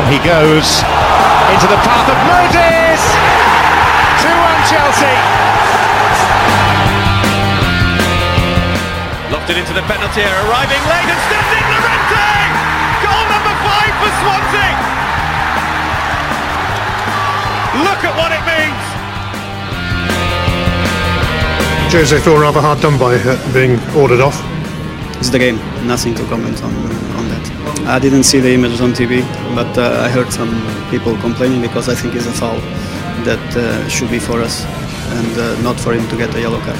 On he goes, into the path of Moses! 2-1 Chelsea! Lofted into the penalty area, arriving late and standing Llorente! Goal number 5 for Swansea! Look at what it means! Jose feel rather hard done by being ordered off. It's the game, nothing to comment on that. I didn't see the images on TV, but I heard some people complaining because I think it's a foul that should be for us and not for him to get a yellow card.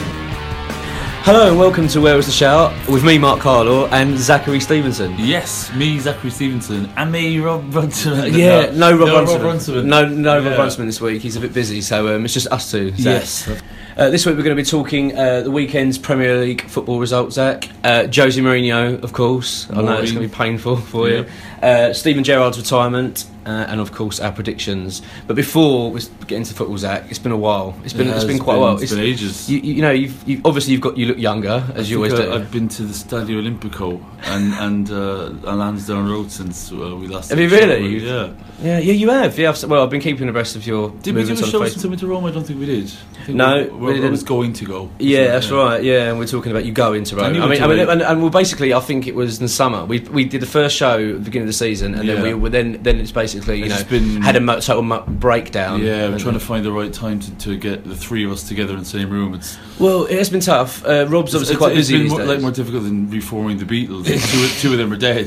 Hello and welcome to Where Was the Shout with me, Mark Carlaw, and Zachary Stevenson. Yes, me, Zachary Stevenson, and me, Rob Runciman. No Rob Runciman. Rob Rob Runciman this week. He's a bit busy, so it's just us two. Zach. Yes. This week we're going to be talking the weekend's Premier League football results, Zach. Jose Mourinho, of course. I know it's going to be painful for you. Steven Gerrard's retirement, and of course our predictions. But before we get into football, Zach, it's been a while. It's been quite a while. It's been ages. You know, you've obviously you look younger as you always do. I've been to the Stadio Olimpico and Lansdowne Road since we last. Have you really? Yeah, you have. Yeah, I've been keeping abreast of your. Did we do a show since we went to Rome? I don't think we did. No, we was going to go. Yeah, that's right. Yeah, and we're talking about you going to Rome. And well, basically, I think it was in the summer. We did the first show at the beginning of the season, and then it's basically had a total breakdown. Yeah, we're trying to find the right time to get the three of us together in the same room. Well, it has been tough. Rob's obviously quite busy. It's been more difficult than reforming the Beatles. two of them are dead.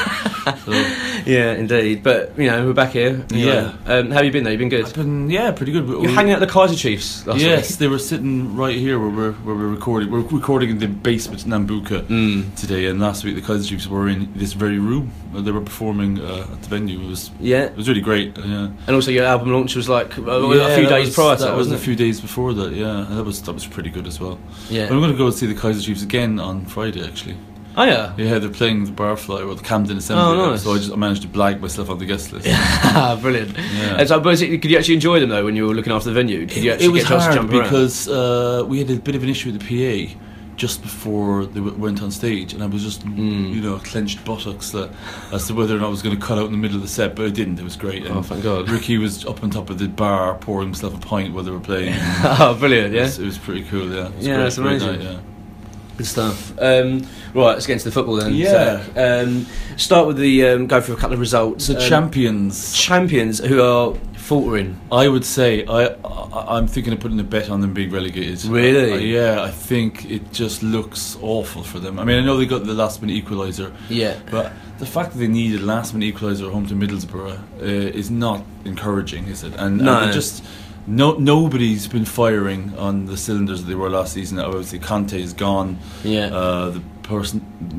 So. Yeah, indeed. But we're back here. Yeah. How have you been though? You've been good. I've been pretty good. You're hanging out at the Kaiser Chiefs last week. Yes, they were sitting right here where we're recording. We're recording in the basement Nambucca today, and last week the Kaiser Chiefs were in this very room. They were performing at the venue. It was really great. Yeah. And also your album launch was like a few days prior to that, wasn't it? A few days before that. Yeah, and that was pretty good as well. Yeah. But I'm going to go and see the Kaiser Chiefs again on Friday actually. Oh yeah? Yeah, they're playing the Barfly or the Camden Assembly. Oh, nice. So I managed to blag myself on the guest list. Brilliant. Yeah. And so, could you actually enjoy them though when you were looking after the venue? It was hard because we had a bit of an issue with the PA just before they went on stage, and I was just clenched buttocks as to whether or not I was going to cut out in the middle of the set, but I didn't. It was great. And thank God. Ricky was up on top of the bar pouring himself a pint while they were playing. Oh, brilliant! Yeah, it was pretty cool. Yeah, that's amazing. Night, Good stuff. Right, let's get into the football then. Yeah. Zach. Start with the go through a couple of results. The champions who are faltering. I would say I'm thinking of putting a bet on them being relegated. Really? I think it just looks awful for them. I mean, I know they got the last minute equaliser. Yeah. But the fact that they needed a last minute equaliser at home to Middlesbrough is not encouraging, is it? And just. Nobody's been firing on the cylinders that they were last season. Obviously, Conte is gone. Yeah. The person,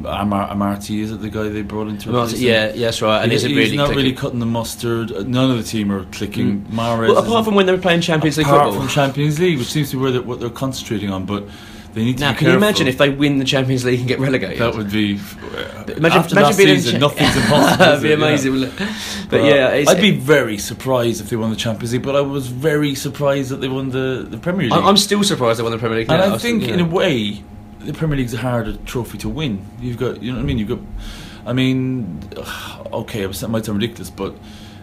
Amarty, is it the guy they brought into it? Yeah, that's right. And he's really not clicking. really cutting the mustard. None of the team are clicking. Mahrez. Well, apart from when they were playing Champions League football. Apart from Champions League, which seems to be what they're concentrating on, but. They need to be can you imagine if they win the Champions League and get relegated? That would be. Imagine last being season, nothing's impossible. That'd be amazing, wouldn't it? But I'd be very surprised if they won the Champions League. But I was very surprised that they won the Premier League. I'm still surprised they won the Premier League. And I think, in a way, the Premier League's a harder trophy to win. You've got, you know what I mean. Okay, it might sound ridiculous, but.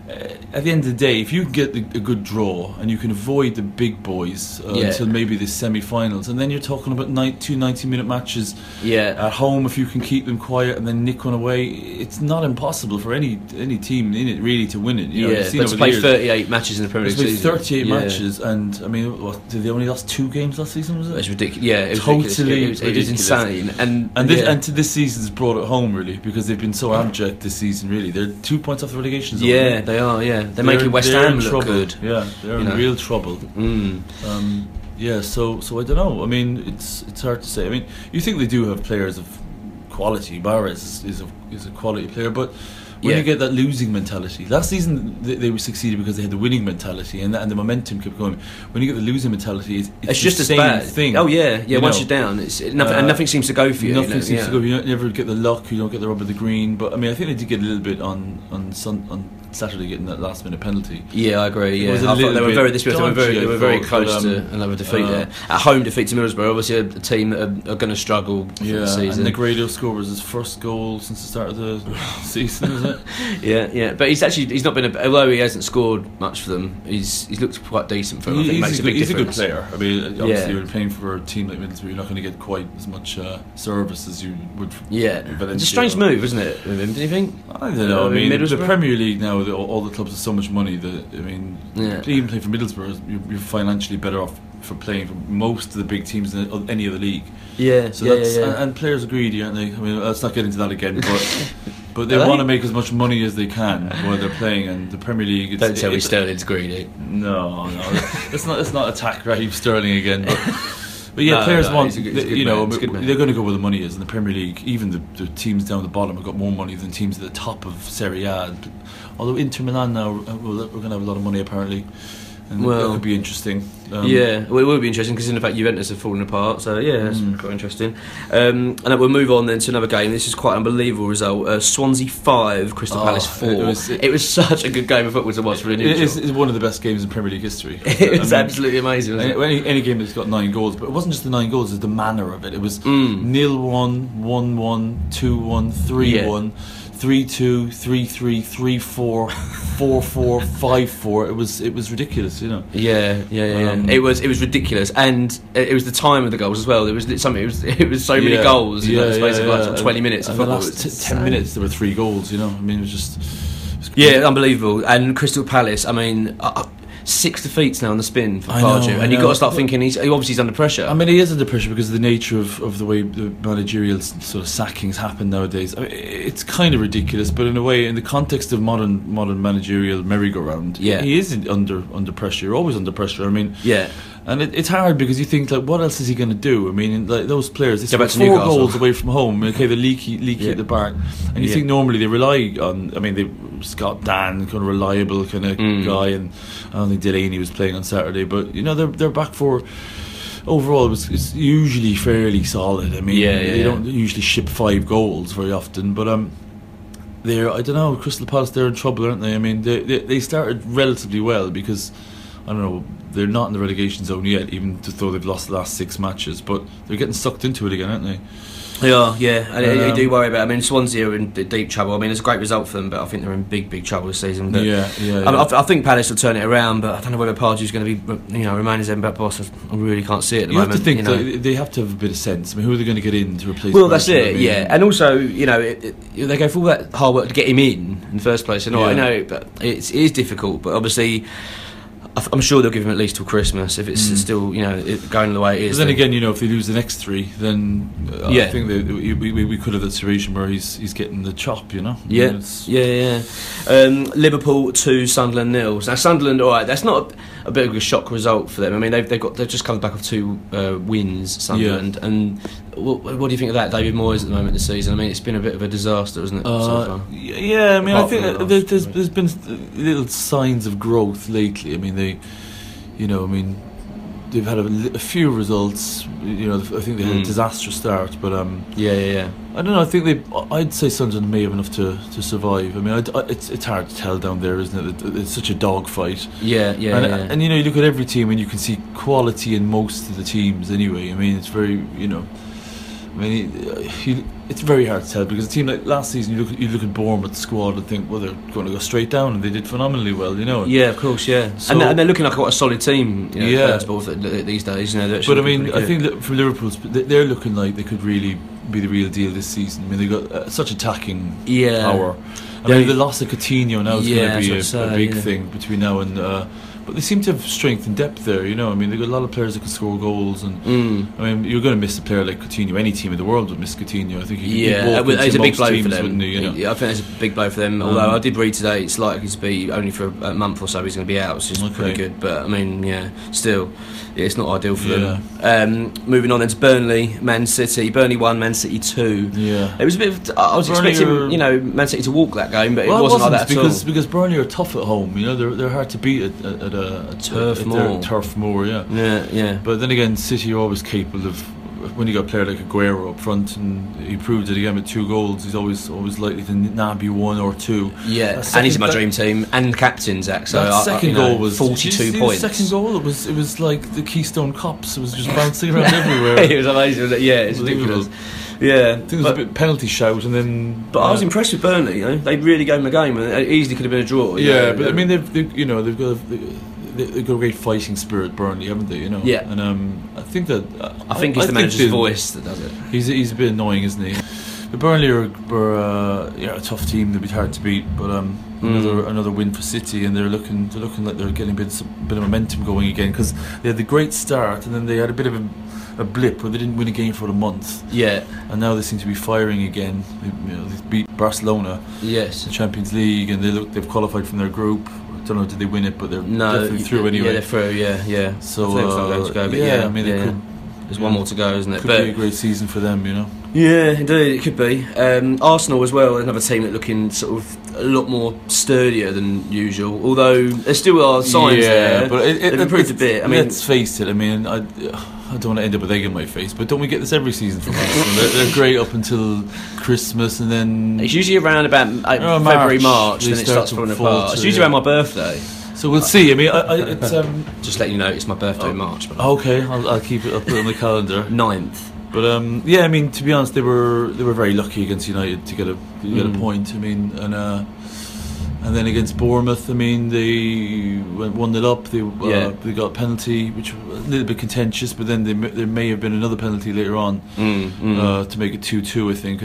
At the end of the day, if you can get a good draw and you can avoid the big boys until maybe the semi-finals, and then you're talking about two 90-minute matches at home, if you can keep them quiet and then nick one away, it's not impossible for any team in it really to win it. But to play 38 matches in the Premier League season. 38 matches, and I mean, did they only lost 2 games last season? Was it? It's ridiculous. Yeah, it was totally ridiculous. It was insane. And to this season's brought it home really, because they've been so abject this season. Really, they're 2 points off the relegation zone. Yeah, they are. Yeah, they're making West Ham look good. Yeah, they're in real trouble. So I don't know. I mean, it's hard to say. I mean, you think they do have players of quality. Mahrez is a quality player, but when you get that losing mentality, last season they succeeded because they had the winning mentality and the momentum kept going. When you get the losing mentality, it's just the as same bad thing. Oh yeah. Once you're down, it's nothing, and nothing seems to go for you. Nothing seems to go. You never get the luck. You don't get the rub of the green. But I mean, I think they did get a little bit on Saturday getting that last minute penalty. Yeah, I agree. It was Yeah, a I thought they little were bit they were very dodgy, I close thought, to another defeat there. At home defeat to Middlesbrough, obviously a team that are going to struggle for the season. And Negredo scored his first goal since the start of the season, isn't it? Yeah. But he's not been although he hasn't scored much for them. He's looked quite decent for them. I think it makes a big difference. He's a good player. I mean, obviously, you're paying for a team like Middlesbrough, you're not going to get quite as much service as you would. It's a strange move, isn't it? With him, do you think? I don't know. I mean, the Premier League now, all the clubs have so much money that even playing for Middlesbrough, you're financially better off for playing for most of the big teams in any other league. And players are greedy, aren't they? I mean, let's not get into that again, but they want to make as much money as they can while they're playing, and the Premier League. Don't tell me Sterling's greedy. No, let's not attack Raheem Sterling again. But players want, they're going to go where the money is. In the Premier League, even the teams down the bottom have got more money than teams at the top of Serie A. Although Inter Milan now, we're going to have a lot of money apparently. And that could be interesting. It will be interesting because in fact Juventus have fallen apart, so that's quite interesting. And then we'll move on then to another game. This is quite an unbelievable result. Swansea 5, Crystal Palace 4. It was such a good game of football to watch for an It's one of the best games in Premier League history. It's absolutely amazing, wasn't it? Any game that's got 9 goals, but it wasn't just the 9 goals, it was the manner of it. It was 0-1, 1-1, 2-1, 3-1, 3-2, 3-3, 3-4, 4-4, 5-4. It was ridiculous, you know. It was ridiculous, and it was the time of the goals as well. It was so many goals in the space of like 20 minutes. In the last 10 minutes, there were 3 goals. You know, I mean, it was just unbelievable. And Crystal Palace, I mean. 6 defeats now on the spin for Pardew, and you've got to start thinking he's under pressure. I mean, he is under pressure because of the nature of the way the managerial sort of sackings happen nowadays. I mean, it's kind of ridiculous, but in a way, in the context of modern managerial merry-go-round, he is under pressure. You're always under pressure. I mean, and it's hard because you think, like, what else is he going to do? I mean, like, those players, they scored 4 goals away from home. Okay, they're leaky at the back, and you think normally they rely on. I mean, Scott Dan, kind of reliable kind of guy, and I don't think Delaney was playing on Saturday, but you know their back four overall it's usually fairly solid. I mean, they don't usually ship 5 goals very often, but I don't know, Crystal Palace, they're in trouble, aren't they? I mean, they started relatively well because I don't know, they're not in the relegation zone yet, even though they've lost the last 6 matches, but they're getting sucked into it again, aren't they? They are, and you do worry about. I mean, Swansea are in deep trouble. I mean, it's a great result for them, but I think they're in big trouble this season. But I think Palace will turn it around, but I don't know whether Pardew's going to be, remain as Mbappe boss. I really can't see it at the moment. You have to think that they have to have a bit of sense. I mean, who are they going to get in to replace? Well, that's it. And also, they go for all that hard work to get him in the first place. And I know, but it is difficult. But obviously, I'm sure they'll give him at least till Christmas if it's still going the way it is. But then again, if they lose the next 3, then I think we could have that situation where he's getting the chop. Liverpool 2, Sunderland 0. Now Sunderland, all right, that's not a bit of a shock result for them. I mean, they've just come back off 2 wins, Sunderland, and what do you think of that, David Moyes, at the moment this season? I mean, it's been a bit of a disaster, isn't it? So far? Yeah, I mean, I think there's been little signs of growth lately. I mean, they've had a few results. I think they had a disastrous start, but I don't know. I think I'd say Sunderland may have enough to survive. I mean, it's hard to tell down there, isn't it? It's such a dogfight. And you look at every team and you can see quality in most of the teams. Anyway, I mean, it's very it's very hard to tell because a team like last season, you look at Bournemouth's squad and think, well, they're going to go straight down, and they did phenomenally well, Yeah, of course, So, and they're looking like quite a solid team, these days. But I mean, I think that for Liverpool, they're looking like they could really be the real deal this season. I mean, they've got such attacking power. I mean, the loss of Coutinho now is going to be a big thing between now and. But they seem to have strength and depth there, I mean, they've got a lot of players that can score goals, and I mean, you're going to miss a player like Coutinho. Any team in the world would miss Coutinho. I think it's a big blow for them. I think it's a big blow for them. Although I did read today it's likely to be only for a month or so he's going to be out, which is pretty good. But I mean, still, it's not ideal for them. Moving on then to Burnley, Man City. Burnley 1, Man City 2. It was a bit. I was expecting Man City to walk that game, but it wasn't like that at all. Because Burnley are tough at home. They're hard to beat at Turf Moor. But then again, City are always capable of when you got a player like Aguero up front, and he proved it again with 2 goals, he's always likely to not be 1 or 2. Yeah, and he's in my dream team and captain, Zach. So that second goal was 42 points. The second goal, it was like the Keystone Cops. It was just bouncing around everywhere. It was amazing. Yeah, it's ridiculous. Yeah, I think there was a bit penalty shout, and then. But I was impressed with Burnley. You know, they really gave them a game, and it easily could have been a draw. Yeah, but I mean, they've got a great fighting spirit, Burnley, haven't they? You know. Yeah. And I think that. I think it's the manager's voice that does it. He's a bit annoying, isn't he? But Burnley were a tough team. They'd be hard to beat, but another win for City, and they're looking like they're getting a bit of momentum going again, because they had the great start, and then they had a bit of a blip where they didn't win a game for a month. Yeah. And now they seem to be firing again. They beat Barcelona. Yes. The Champions League, and they've qualified from their group. I don't know, did they win it? But they're definitely through anyway. Yeah, they're through. Yeah. So I think it's not going to go, but I mean, there's one more to go, isn't it? Could be a great season for them, you know. Yeah, indeed, it could be. Arsenal as well, another team that looking sort of a lot more sturdier than usual. Although there still are signs there, but they've improved a bit. I mean, let's face it. I mean, I don't want to end up with egg in my face, but don't we get this every season from Arsenal? They're great up until Christmas, and then it's usually around about February, March, then it starts falling apart. It's usually around my birthday. So we'll see. I mean, it's just let you know, it's my birthday in March. But okay, I'll keep it. I'll put it on the calendar. 9th. But I mean, to be honest, they were very lucky against United to get a point. I mean, and then against Bournemouth, I mean, they went 1-0 up. They got a penalty, which was a little bit contentious, but then there may have been another penalty later on to make it 2-2, I think,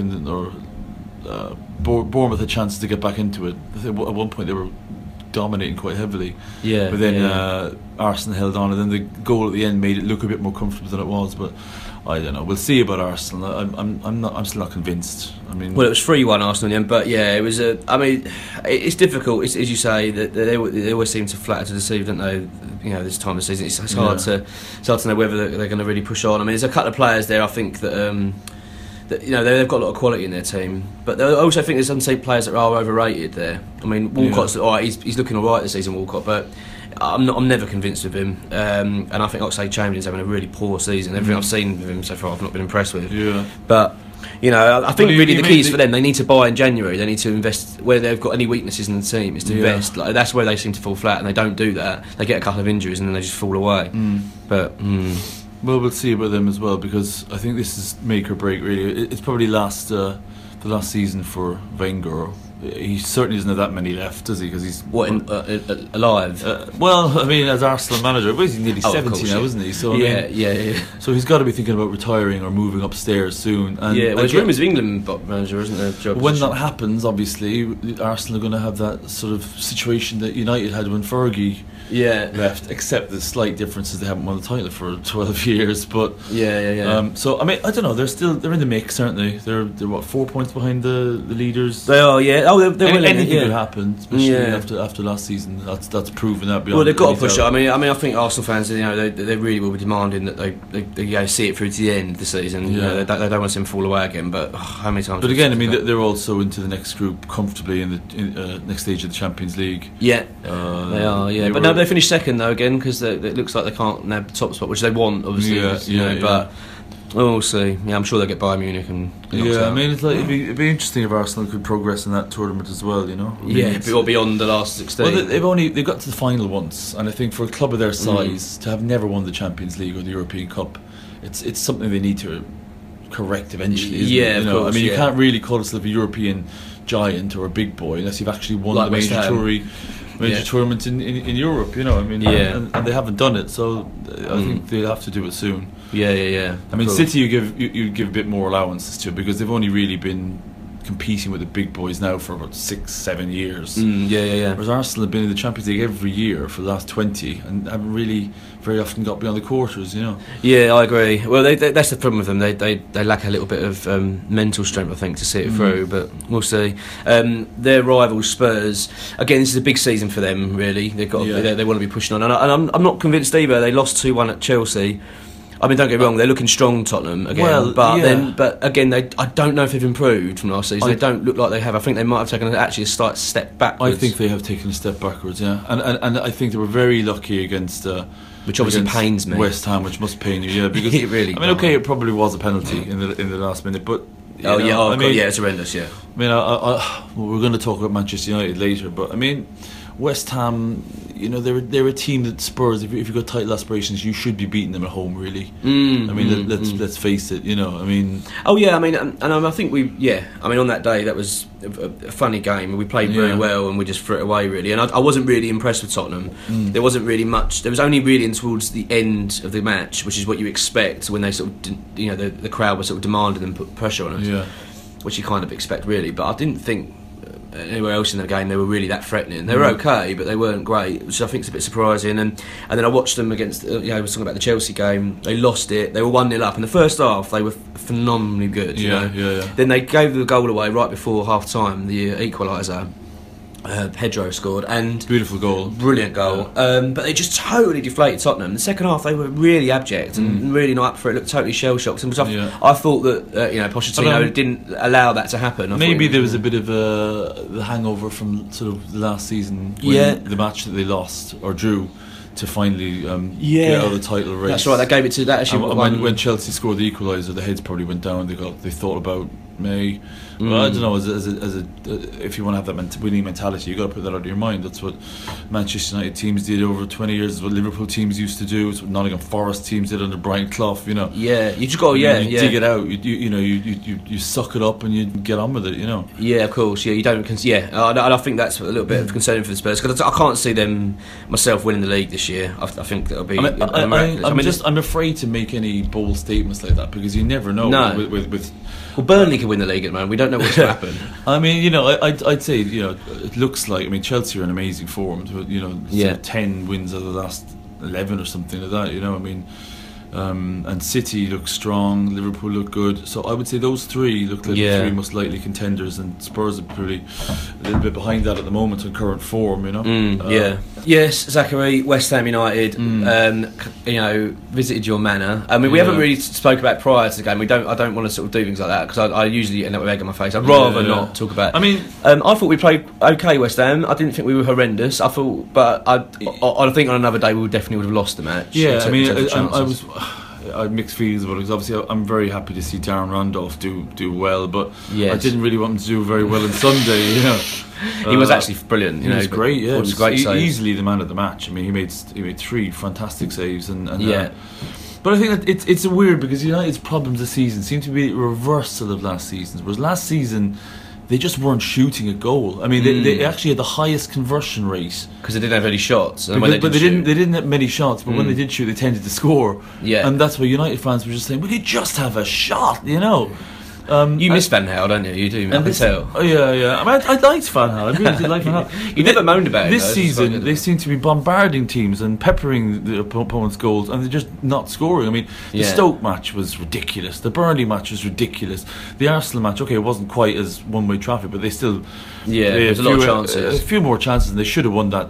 Bournemouth had chances to get back into it. At one point, they were dominating quite heavily. Yeah. But then Arsenal held on, and then the goal at the end made it look a bit more comfortable than it was. But I don't know. We'll see about Arsenal. I'm still not convinced. I mean, well, it was 3-1 Arsenal in the end, but yeah, it was I mean, it's difficult. It's, as you say, that they always seem to flatter to deceive, don't they? You know, this time of the season, it's hard to know whether they're going to really push on. I mean, there's a couple of players there, I think that. That, you know, they've got a lot of quality in their team, but I also think there's some players that are overrated there. I mean, Walcott's all right, he's looking all right this season, Walcott, but I'm never convinced with him. And I think Oxlade-Chamberlain's having a really poor season. Everything I've seen with him so far, I've not been impressed with. Yeah. But you know, I think really the key is for them. They need to buy in January. They need to invest where they've got any weaknesses in the team. Is to invest. Like, that's where they seem to fall flat, and they don't do that. They get a couple of injuries and then they just fall away. But. Well, we'll see about them as well, because I think this is make or break. Really, it's probably the last season for Wenger. He certainly doesn't have that many left, does he? Because he's alive. Well, I mean, as Arsenal manager, he's nearly 70 now, isn't he? So yeah. So he's got to be thinking about retiring or moving upstairs soon. And there's rumours of England manager, isn't there? When that happens, obviously, Arsenal are going to have that sort of situation that United had when Fergie left, except the slight differences they haven't won the title for 12 years. But so I mean, I don't know. They're in the mix, aren't they? They're what, 4 points behind the leaders. They are, yeah. Oh, they're anything could happen, especially after last season. That's proven that. Well, they've got to push it. I mean, I think Arsenal fans, you know, they really will be demanding that they see it through to the end of the season. You know, they don't want to see them fall away again. But how many times? But again, I mean, they're also into the next group comfortably in the next stage of the Champions League. Yeah, they are. Yeah, but no, they finished second though again, because it looks like they can't nab the top spot, which they want, obviously. But. We'll see. Yeah, I'm sure they'll get Bayern Munich and I mean, it's like it'd be interesting if Arsenal could progress in that tournament as well. You know, or beyond the last 16. Well, they've got to the final once, and I think for a club of their size to have never won the Champions League or the European Cup, it's something they need to correct eventually. Isn't it? Of course, I mean, you can't really call yourself a European giant or a big boy unless you've actually won the major tournament in Europe. You know, I mean, and they haven't done it, so I think they'll have to do it soon. Yeah. I mean, City, you give a bit more allowances to, because they've only really been competing with the big boys now for about 6-7 years. Whereas Arsenal have been in the Champions League every year for the last 20 and haven't really very often got beyond the quarters, you know. Yeah, I agree. Well, that's the problem with them. They lack a little bit of mental strength, I think, to see it through, but we'll see. Their rivals Spurs, again, this is a big season for them, really. They want to be pushing on, and I'm not convinced either. They lost 2-1 at Chelsea. I mean, don't get me wrong, they're looking strong, Tottenham, again. But again, I don't know if they've improved from last season. They don't look like they have. I think they might have taken a slight step backwards. I think they have taken a step backwards, yeah. And I think they were very lucky against which obviously against pains me. West Ham, which must pain you, yeah. Because It really I mean, does. okay, it probably was a penalty in the last minute, but It's horrendous. Yeah, I mean, we're going to talk about Manchester United later, but I mean, West Ham, they're a team that Spurs. If you've got title aspirations, you should be beating them at home. Really, let's face it. I mean, I think on that day that was a funny game. We played very well, and we just threw it away really. And I wasn't really impressed with Tottenham. There wasn't really much. There was only really towards the end of the match, which is what you expect when they sort of, the crowd was sort of demanding and put pressure on us. Yeah. Which you kind of expect really. But I didn't think anywhere else in the game they were really that threatening. They were okay, but they weren't great, which I think is a bit surprising. And then I watched them against, I was talking about the Chelsea game. They lost it. They were 1-0 up in the first half. They were phenomenally good. Yeah. Then they gave the goal away right before half time, the equaliser. Pedro scored, and beautiful goal, brilliant goal. But they just totally deflated Tottenham. The second half they were really abject and really not up for it. Looked totally shell shocked. And I thought that Pochettino didn't allow that to happen. Maybe there was a bit of the hangover from sort of the last season, when the match that they lost or drew to finally get out of the title race. That's right. They gave it to that. Actually, when Chelsea scored the equaliser, the heads probably went down. They thought about May. Well, I don't know. If you want to have that winning mentality, you got to put that out of your mind. That's what Manchester United teams did over 20 years. It's what Liverpool teams used to do. It's what Nottingham Forest teams did under Brian Clough. Yeah, you just go. You dig it out. You suck it up and you get on with it. Yeah, of course. Yeah, you don't. And I think that's a little bit of concerning for the Spurs, because I can't see them myself winning the league this year. I think that'll be. I'm afraid to make any bold statements like that, because you never know. No. Well, Burnley could win the league at the moment. We don't know what's going to happen. I mean, I'd say, it looks like, Chelsea are in amazing form. 10 wins out of the last 11 or something like that. And City look strong, Liverpool look good. So I would say those three look like the three most likely contenders, and Spurs are pretty a little bit behind that at the moment in current form. Yes, Zachary, West Ham United. Visited your manor. I mean, we haven't really spoke about prior to the game. I don't want to sort of do things like that, because I usually end up with egg on my face. I'd rather not talk about it. I mean, I thought we played okay, West Ham. I didn't think we were horrendous. I thought, but I think on another day we definitely would have lost the match. Yeah, I had mixed feelings about it, because obviously I'm very happy to see Darren Randolph do well, but I didn't really want him to do very well on Sunday. He was actually brilliant. He was great. Yeah, it was great. Easily the man of the match. I mean, he made 3 fantastic saves, but I think that it's weird, because United's problems this season seem to be the reversal of last season's. Whereas last season they just weren't shooting a goal. I mean, they actually had the highest conversion rate, because they didn't have any shots. They didn't have many shots, but when they did shoot, they tended to score. Yeah, and that's why United fans were just saying, "Well, you just have a shot," You miss Van Gaal, don't you? You do, I can tell. Oh, yeah. I mean, I liked Van Gaal. I really did like Van Gaal. You never moaned about it. This season, they seem to be bombarding teams and peppering the opponent's goals, and they're just not scoring. I mean, the Stoke match was ridiculous. The Burnley match was ridiculous. The Arsenal match, okay, it wasn't quite as one-way traffic, but they still... there's a lot of chances. A few more chances, and they should have won that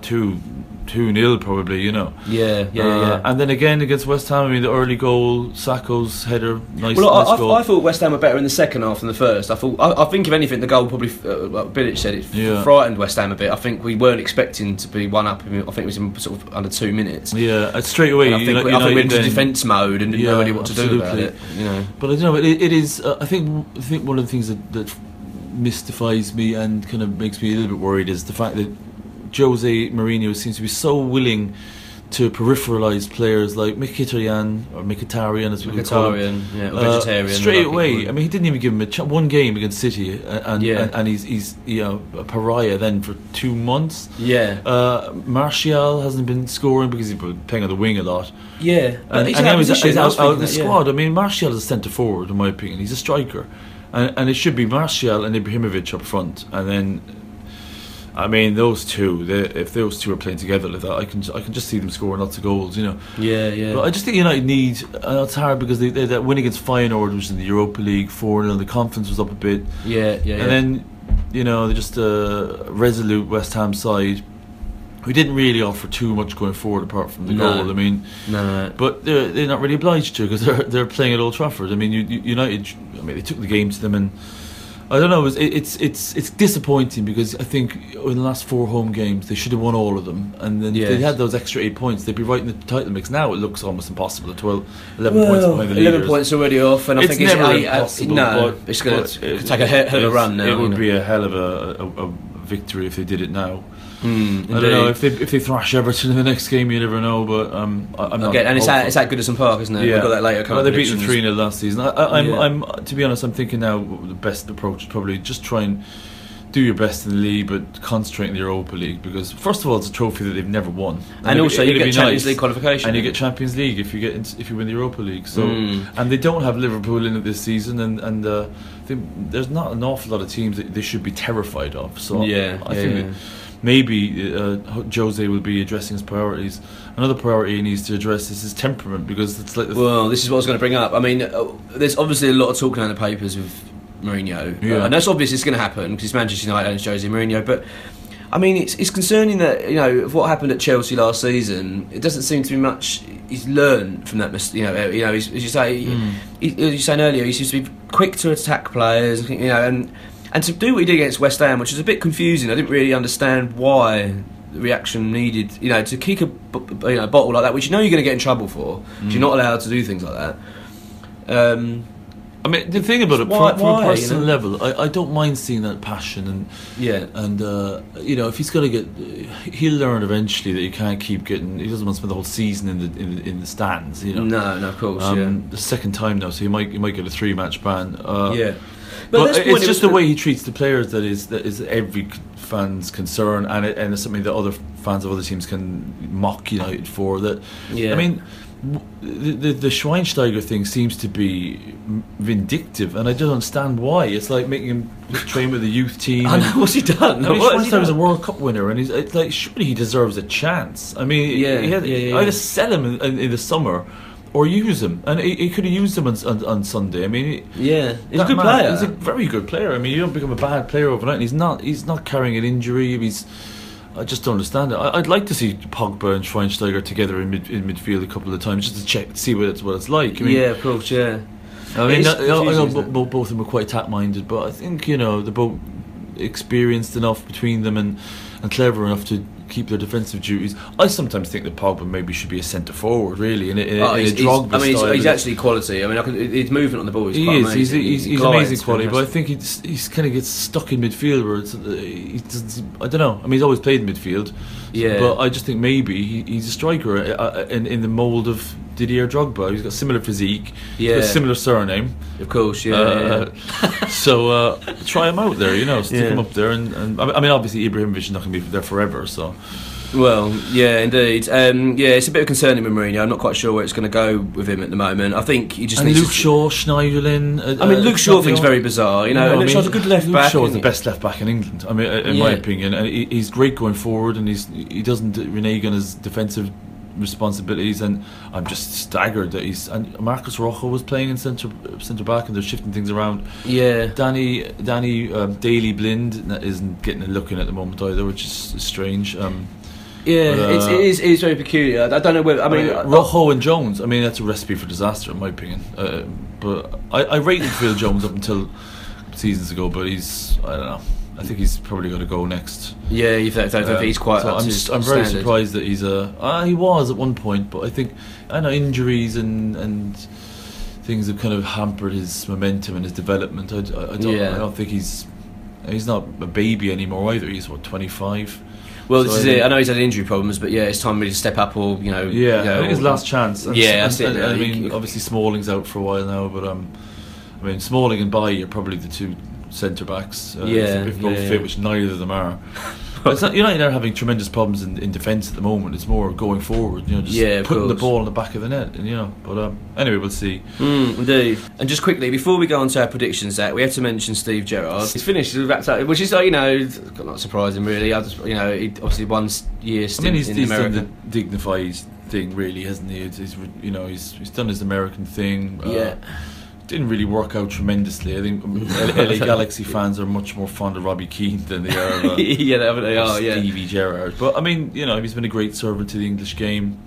2-0 probably, Yeah. And then again against West Ham, I mean, the early goal, Sacco's header, nice goal. I thought West Ham were better in the second half than the first. I think if anything, the goal probably, like Bilic said, it frightened West Ham a bit. I think we weren't expecting to be 1 up. I think it was in sort of under 2 minutes. Yeah, straight away. I think we went into defence mode and didn't know really what to do about it. But I don't know. It is. I think one of the things that mystifies me and kind of makes me a little bit worried is the fact that Jose Mourinho seems to be so willing to peripheralise players like Mkhitaryan, or Mkhitaryan as we call him, vegetarian. Straight away. I mean, he didn't even give him one game against City, and he's a pariah then for 2 months. Yeah. Martial hasn't been scoring because he's been playing on the wing a lot. Yeah, and now he's out of the squad. I mean, Martial is a centre forward in my opinion. He's a striker, and it should be Martial and Ibrahimovic up front, and then. I mean, those two. If those two are playing together like that, I can just see them scoring lots of goals. Yeah. But I just think United need. It's hard because they that win against Feyenoord was in the Europa League 4-0. The confidence was up a bit. Yeah. And then they're just a resolute West Ham side who didn't really offer too much going forward apart from the goal. I mean, no. But they're not really obliged to, because they're playing at Old Trafford. I mean, United. I mean, they took the game to them, and I don't know. It's disappointing because I think in the last 4 home games they should have won all of them, and then if they had those extra 8 points, they'd be right in the title mix. Now it looks almost impossible. 11 points behind the leaders. 11 points already off, and I think never it's impossible. No, it's going to take a hell of a run now. It would be a hell of a victory if they did it now. I don't Indeed. know if they thrash Everton in the next game. You never know, but I'm not. Okay, and it's hopeful. at Goodison Park, isn't it? Yeah, We've got that later. Well, they beat them 3-0 last season. I'm to be honest, I'm thinking now the best approach is probably just try and do your best in the league, but concentrate in the Europa League, because first of all, it's a trophy that they've never won, and also you get Champions League qualification, and you get Champions League if you win the Europa League. So, and they don't have Liverpool in it this season, and there's not an awful lot of teams that they should be terrified of. So I think that maybe Jose will be addressing his priorities. Another priority he needs to address is his temperament, because it's like this is what I was going to bring up. I mean, there's obviously a lot of talking in the papers with Mourinho, and that's obvious it's going to happen because it's Manchester United and it's Jose Mourinho. But I mean, it's concerning that of what happened at Chelsea last season. It doesn't seem to be much he's learned from that. As you saying earlier, he seems to be quick to attack players, and to do what he did against West Ham, which is a bit confusing. I didn't really understand why the reaction needed. To kick a bottle like that, which you're going to get in trouble for. You're not allowed to do things like that. I mean, the thing about it, from a personal level, I don't mind seeing that passion, and if he's going to get, he'll learn eventually that he can't keep getting. He doesn't want to spend the whole season in the stands. No, of course. The second time now, so he might get a 3-match ban. But it's just the way he treats the players that is every fan's concern, and it's something that other fans of other teams can mock United for. That I mean. The Schweinsteiger thing seems to be vindictive, and I don't understand why. It's like making him train with the youth team. I know, what's he done? Schweinsteiger's a World Cup winner, and it's like, surely he deserves a chance. I mean, either sell him in the summer or use him, and he could have used him on Sunday. I mean, he's a good player. He's a very good player. I mean, you don't become a bad player overnight. And he's not carrying an injury. I just don't understand it. I'd like to see Pogba and Schweinsteiger together in midfield a couple of times, just to see what it's like. I mean, of course, I mean, I know both of them are quite attack-minded, but I think they're both experienced enough between them and clever enough to keep their defensive duties. I sometimes think that Pogba maybe should be a centre forward, really, in a Drogba style. He's actually quality. I mean, his movement on the ball is quite amazing. He's amazing quality, but I think he's kind of gets stuck in midfield where I don't know. I mean, he's always played in midfield, but I just think maybe he's a striker in the mould of Didier Drogba. He's got similar physique, he's got a similar surname, of course. So try him out there, stick him up there, and I mean, obviously Ibrahimovic is not going to be there forever, so. Well, indeed. It's a bit concerning with Mourinho. I'm not quite sure where it's going to go with him at the moment. I think he just needs Luke Shaw, Schneiderlin. Luke Shaw thing's very bizarre. Luke Shaw's a good left back. Luke Shaw's the best left back in England. I mean, in my opinion, and he's great going forward, and he doesn't renege on his defensive responsibilities, and I'm just staggered that and Marcus Rojo was playing in centre back, and they're shifting things around. Danny Daly Blind isn't getting a look in at the moment either, which is strange. It is very peculiar. I don't know whether Rojo and Jones. I mean, that's a recipe for disaster in my opinion. But I rated Phil Jones up until seasons ago, but I don't know. I think he's probably going to go next. Yeah, he's quite. So I'm very surprised that he's he was at one point, but I think injuries and things have kind of hampered his momentum and his development. I don't think he's not a baby anymore either. He's 25. Well, this is it. I know he's had injury problems, but it's time really to step up, or I think his last chance. That's it. I mean, obviously Smalling's out for a while now, but I mean, Smalling and Bailly are probably the two centre backs. If both fit, which neither of them are. But it's not, United are having tremendous problems in defence at the moment. It's more going forward, just putting the ball in the back of the net, But anyway, we'll see. Indeed. And just quickly, before we go on to our predictions, Zach, we have to mention Steve Gerrard. He's finished, wrapped up, which is not surprising really. He obviously 1 year stint he's in America. done the dignified thing, really, hasn't he? He's done his American thing. Didn't really work out tremendously. I think LA Galaxy fans are much more fond of Robbie Keane than they are of they are. Stevie Gerrard. But I mean, he's been a great servant to the English game.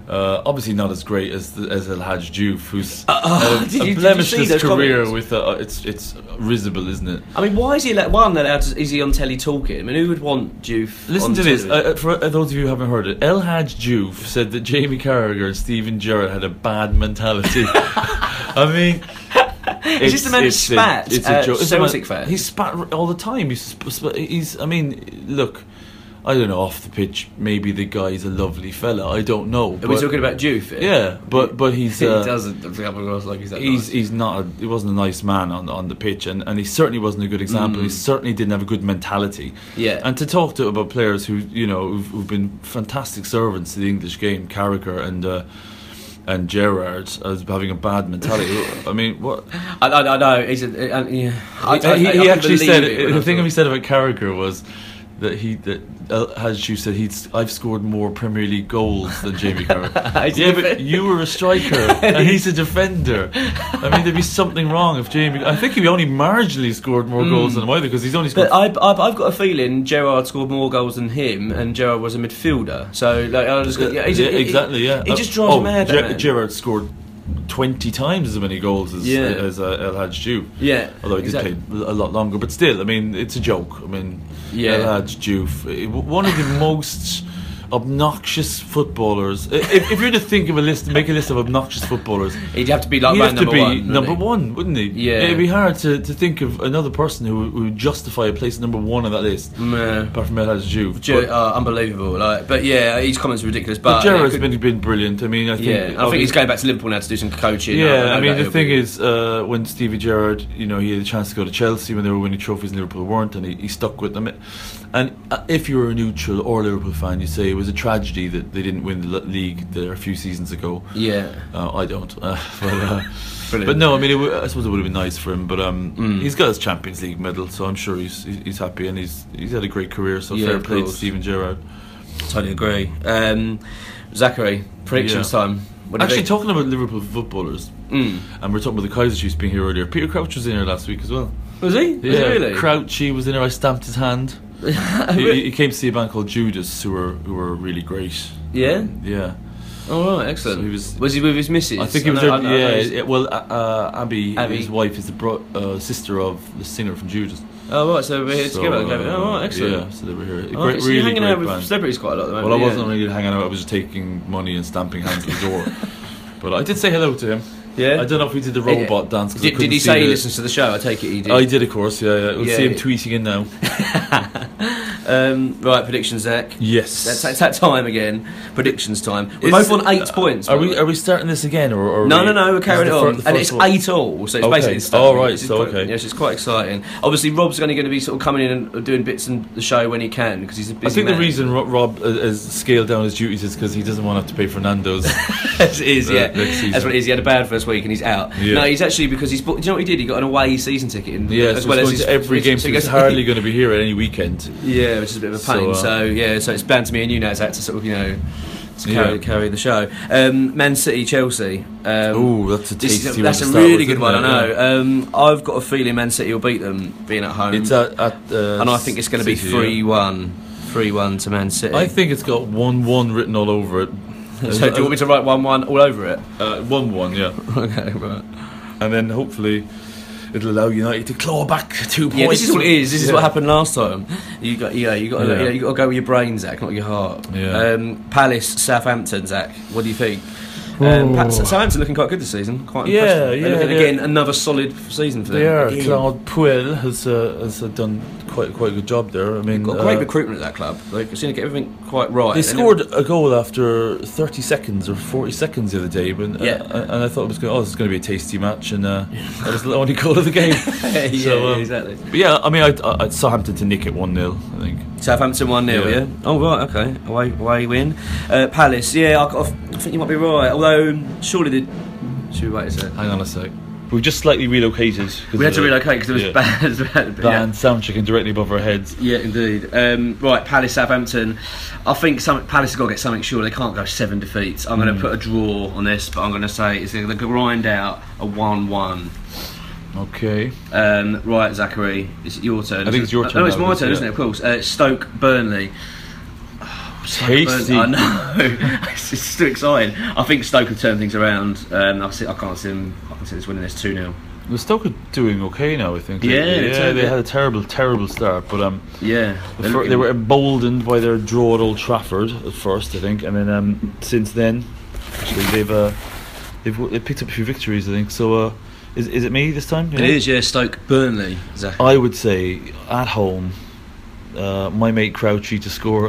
Obviously not as great as El Hadj Diouf, who's did you blemished see his those career comments? with it's risible, isn't it? I mean, why is he allowed to, is he on telly talking? I mean, who would want Diouf? Listen on to this. television? For those of you who haven't heard it, El Hadj Diouf said that Jamie Carragher and Steven Gerrard had a bad mentality. I mean, Is this the man who spat at Celtic fans? He spat all the time. He's. I mean, look. I don't know, off the pitch, maybe the guy's a lovely fella. I don't know. Are we talking about Diouf? Yeah, but he's. He doesn't come across like he's that nice. He's not. He wasn't a nice man on the pitch, and he certainly wasn't a good example. He certainly didn't have a good mentality. Yeah. And to talk about players who've been fantastic servants to the English game, Carragher and Gerrard, as having a bad mentality. I mean, what? I know. He's he He actually said the thing he said about Carragher was that as you said, I've scored more Premier League goals than Jamie Carragher. Yeah, but you were a striker and he's a defender. I mean, there'd be something wrong if Jamie. I think he only marginally scored more goals than him either, because he's only scored. But I've got a feeling Gerrard scored more goals than him, and Gerrard was a midfielder. So like, I just exactly. Yeah, he just drives me mad. Gerrard scored 20 times as many goals as El Hadj Diouf. Yeah, although he did play a lot longer, but still, I mean, it's a joke. I mean, El Hadj Diouf, one of the most obnoxious footballers. If you're to think of a list, make a list of obnoxious footballers, he'd have to be like number one, wouldn't he? Yeah, it'd be hard to think of another person who would justify a place number one on that list. Apart from El Hadj Diouf, unbelievable. But yeah, his comments are ridiculous. But Gerrard's been brilliant. I mean, I think he's going back to Liverpool now to do some coaching. Yeah, I mean, the thing is, when Stevie Gerrard, he had a chance to go to Chelsea when they were winning trophies and Liverpool weren't, and he stuck with them. And if you were a neutral or Liverpool fan, you say it was a tragedy that they didn't win the league there a few seasons ago. Yeah, I don't. But no, I mean, I suppose it would have been nice for him. But he's got his Champions League medal, so I'm sure he's happy, and he's had a great career. So fair play to Steven Gerrard. Totally agree. Zachary, predictions time. Actually, talking about Liverpool footballers, and we're talking about the Kaiser Chiefs being here earlier. Peter Crouch was in here last week as well. Was he? Yeah, was he really? Crouchy was in here. I stamped his hand. he came to see a band called Judas, who were really great. Yeah. Yeah. Oh right, excellent. So was he with his missus? I think he was there. Well, Abby, his wife, is the sister of the singer from Judas. Oh right, so we're here together. Oh right, excellent. Yeah, so they were here. So you're hanging out with celebrities quite a lot at the moment. Well, I wasn't really hanging out. I was just taking money and stamping hands at the door. But I did say hello to him. Yeah. I don't know if we did the robot dance. Did he say he listens to the show? I take it he did. I did, of course. Yeah. We'll see him tweeting in now. Right, predictions, Zach. Yes, it's that time again. Predictions time. We're both on 8 points. Are we starting this again, or no? We're carrying it on, and it's 8-all. So it's basically stuff. Oh right, so okay. Yes, it's quite exciting. Obviously, Rob's only going to be sort of coming in and doing bits in the show when he can, because he's a busy I think man. the reason Rob has scaled down his duties is because he doesn't want to have to pay Fernando's. It is, yeah. That's what it is. He had a bad first week and he's out. Yeah. No, he's actually, because he's booked. Do you know what he did? He got an away season ticket in, as well as every game. So he's hardly going to be here at any weekend. Yeah, which is a bit of a pain. So it's down to me and you now, Zach, to sort of carry the show. Man City, Chelsea. That's a tasty one. That's a really good one. I know. I've got a feeling Man City will beat them, being at home. It's and I think it's going to be 3-1. 3-1 to Man City. I think it's got 1-1 written all over it. So do you want me to write 1-1 all over it? 1-1, yeah. Okay, right. And then hopefully it'll allow United to claw back 2 points. Yeah, this is what it is. This is what happened last time. You got to go with your brain, Zach, not your heart. Yeah. Palace, Southampton, Zach. What do you think? Southampton looking quite good this season. Quite impressive. And again, another solid season for them. They are. Claude Puel has done quite a good job there. I mean, got great recruitment at that club. They seem to get everything quite right. They scored a goal after 30 seconds or 40 seconds the other day, and I thought this is going to be a tasty match, and that was the only goal of the game. Exactly. But yeah, I mean, I'd Southampton to nick it 1-0. I think Southampton 1-0. Yeah. Oh right, okay. Away win. Palace. Yeah, I think you might be right. Although surely should we wait a sec? Hang on a sec. We've just slightly relocated. We had to relocate because it was bad. Band sound checking directly above our heads. Yeah, indeed. Right, Palace, Southampton. I think Palace have got to get something sure. They can't go 7 defeats. I'm going to put a draw on this, but I'm going to say it's going to grind out a 1-1. Okay. Right, Zachary, is it your turn? I think it's your turn. No, it's my turn, isn't it? Of course. Stoke, Burnley. Tasty. I know. It's too exciting. I think Stoke could turn things around. I can't see them. I can see this winning this 2-0. Well, Stoke are doing okay now, I think. Yeah, they had a terrible start, but they were emboldened by their draw at Old Trafford at first, I think, and then since then, actually they've picked up a few victories, I think. So, is it me this time? It is, yeah. Stoke Burnley. Exactly. I would say at home. My mate Crouchy to score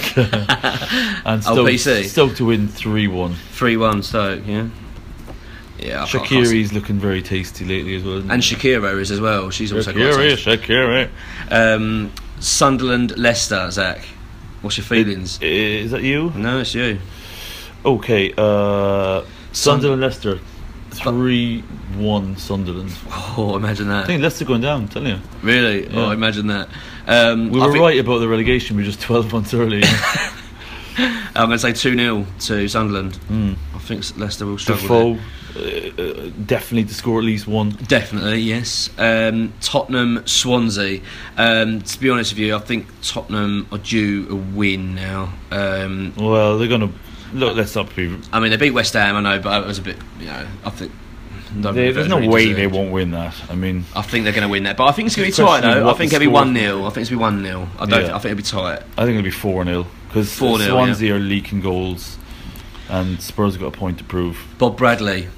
and Stoke to win 3-1. 3-1 Stoke, yeah. Yeah, Shaqiri's looking very tasty lately as well. And Shakira is as well. She's also Shaqiri. Sunderland Leicester, Zach. What's your feelings? Is that you? No, it's you. Okay. Sunderland Leicester 3-1 Sunderland. Oh, imagine that. I think Leicester going down, I'm telling you. Really? Yeah. Oh, imagine that. We were right about the relegation. We were just 12 months early. I'm going to say 2-0 to Sunderland. I think Leicester will struggle. Defoe, definitely to score at least one. Definitely, yes. Tottenham Swansea. To be honest with you, I think Tottenham are due a win now. Well, they're going to look. Let's not be. I mean, they beat West Ham, I know, but it was a bit. I think. There's no way they won't win that. I mean, I think they're going to win that, but I think it's going to be tight though. I think it'll be 1-0. I think it's going to be 1-0. I think it'll be tight. I think it'll be 4-0 because Swansea are leaking goals, and Spurs have got a point to prove. Bob Bradley.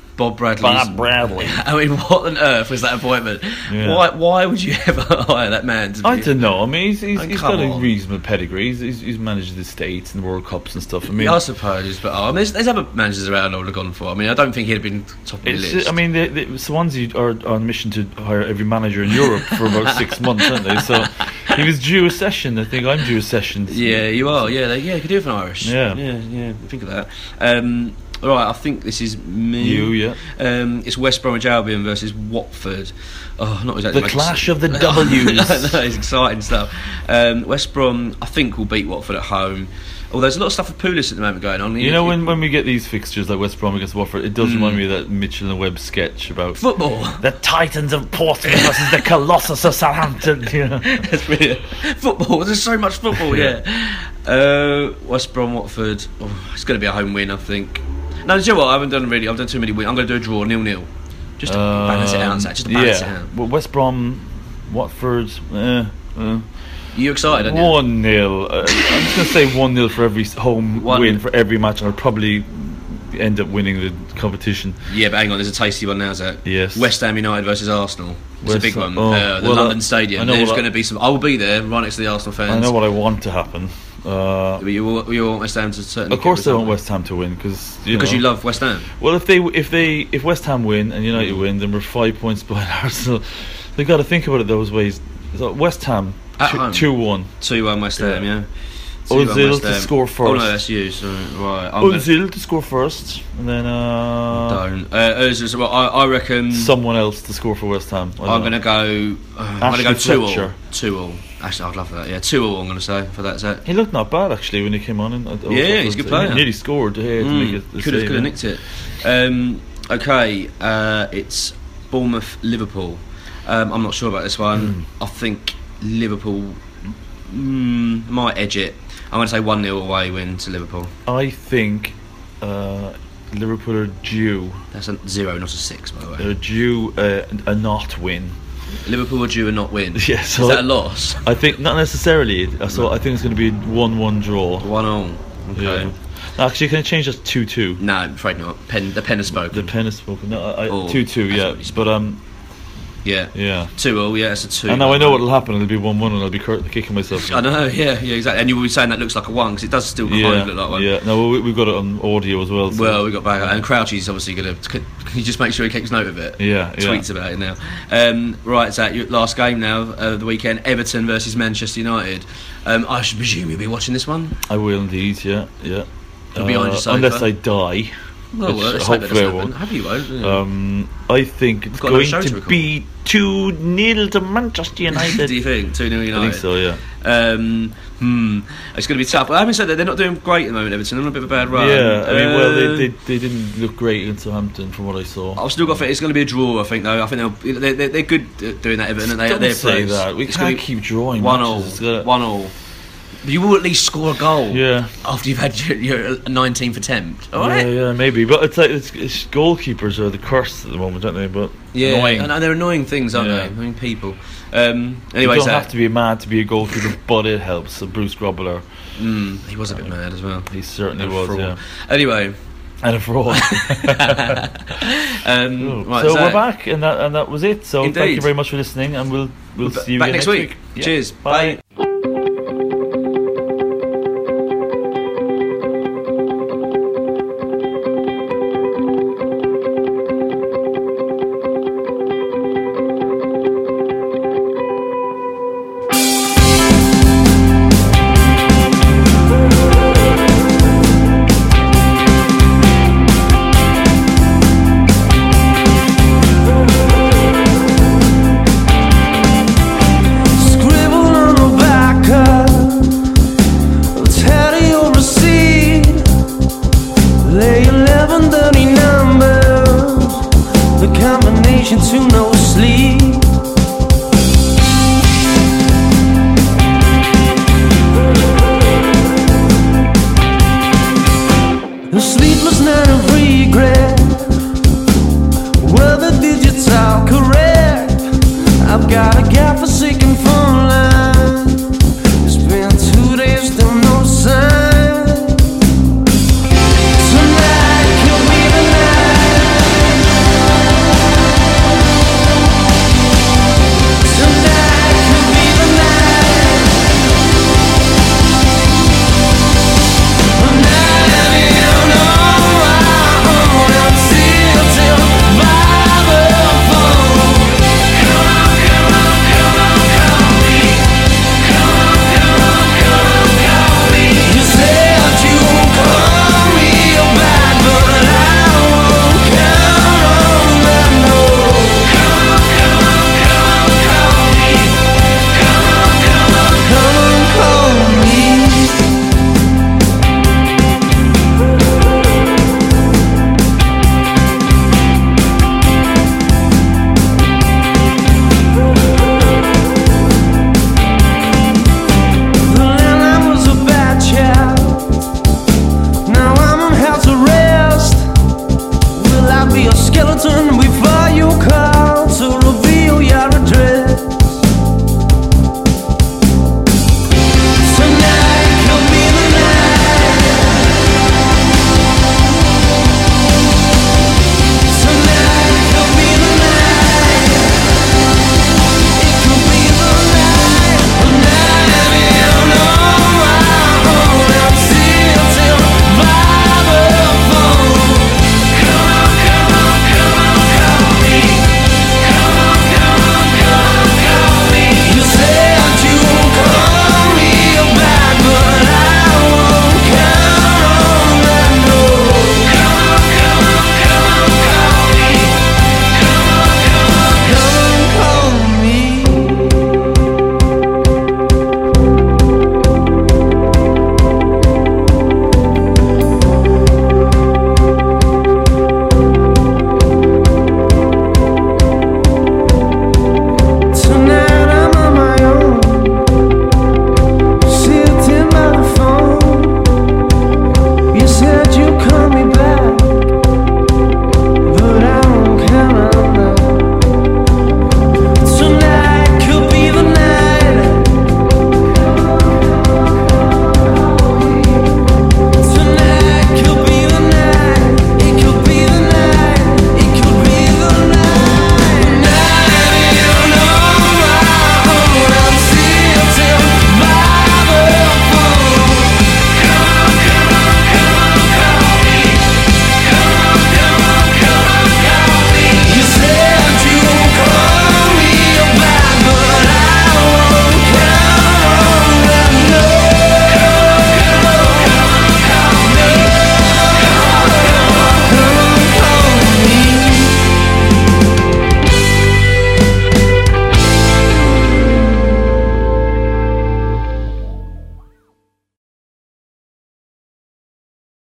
I mean, what on earth was that appointment? Yeah. Why would you ever hire that man? I don't know. I mean, he's got a reasonable pedigree. He's managed the States and World Cups and stuff. I mean, I suppose, but there's other managers around I would have gone for. I mean, I don't think he'd have been top of the list. I mean, the Swansea are on a mission to hire every manager in Europe for about 6 months, aren't they? So he was due a session. I think I'm due a session. Yeah, you are. Yeah, you could do it for an Irish. Yeah. Think of that. Right, I think this is me. You, yeah. It's West Bromwich Albion versus Watford. Oh, not exactly. The clash of the W's. No, it's exciting stuff. West Brom, I think, will beat Watford at home. Although there's a lot of stuff with Pulis at the moment going on. You know, when we get these fixtures like West Brom against Watford, it does remind me of that Mitchell and Webb sketch about football. The Titans of Portsmouth versus the Colossus of Southampton. You know? That's brilliant. Football. There's so much football. Yeah. West Brom, Watford. Oh, it's going to be a home win, I think. No, do you know what? I've done too many wins. I'm going to do a draw, 0-0. Just to balance it out, Zach. Just to balance it out. Well, West Brom, Watford. You excited, aren't you? 1-0. I'm just going to say 1-0 for every home win for every match. I'll probably end up winning the competition. Yeah, but hang on, there's a tasty one now, Zach. Yes. West Ham United versus Arsenal. It's a big one. The London Stadium. There's going to be some. I will be there, right next to the Arsenal fans. I know what I want to happen. But you want West Ham to certainly. Of course, I want West Ham to win because you love West Ham. Well, if West Ham win and United win, then we're 5 points behind Arsenal. They've got to think about it those ways. So West Ham 2-1. 2-1 West Ham, yeah. Ozil to score first. Oh no, that's you. So right, Ozil to score first, and then Ozil. So I reckon someone else to score for West Ham. I'm going to go 2-2. 2-2. Actually, I'd love that. Yeah, 2-2. I'm going to say for that set. He looked not bad actually when he came on. He's a good player. He nearly scored to make it. Could have nicked it. Okay, it's Bournemouth Liverpool. I'm not sure about this one. I think Liverpool might edge it. I'm going to say 1-0 away win to Liverpool. I think Liverpool are due. That's a 0, not a 6, by the way. They're due a not win. Liverpool are due a not win. Yeah, so is that a loss? I think not necessarily. So I think it's going to be a 1-1 draw. 1-1. Okay. Yeah. Actually, can I change that to 2-2? No, I'm afraid not. The pen has spoken. The pen has spoken. No, 2-2. Yeah, but Yeah. 2-0, yeah, it's a 2. And now I know what'll happen. It'll be 1-1 and I'll be kicking myself. I know, yeah, exactly. And you will be saying that looks like a 1 because it does still kind of look like one. Yeah, no, we've got it on audio as well. So. Well, we got back. And Crouchy's obviously going to. Can you just make sure he keeps note of it? Yeah. Tweets about it now. Right, Zach, your last game now, the weekend, Everton versus Manchester United. I should presume you'll be watching this one? I will indeed, yeah. Behind your sofa. Unless I die. Well, hopefully I won't. Have you, I think it's going to be 2-0 to Manchester United. Do you think 2-0 United? I think so, yeah. It's going to be tough. But having said that, they're not doing great at the moment, Everton. They're on a bit of a bad run. Yeah, I mean, they didn't look great against Southampton from what I saw. I've still got it's going to be a draw, I think, though. I think they're good at doing that, Everton. Don't say that. We can't keep drawing 1-1. You will at least score a goal. Yeah. After you've had your 19th attempt. All right. Yeah, maybe. But it's like it's goalkeepers are the curse at the moment, aren't they? But annoying. And they're annoying things, aren't they? I mean, people. Anyway, you don't have to be mad to be a goalkeeper, but it helps. So Bruce Grobbelaar. He was a bit mad as well. He certainly was. Yeah. Anyway. And a fraud. Right, so we're back, and that was it. So Indeed. thank you very much for listening, and we'll see you back again next week. Yeah. Cheers. Bye.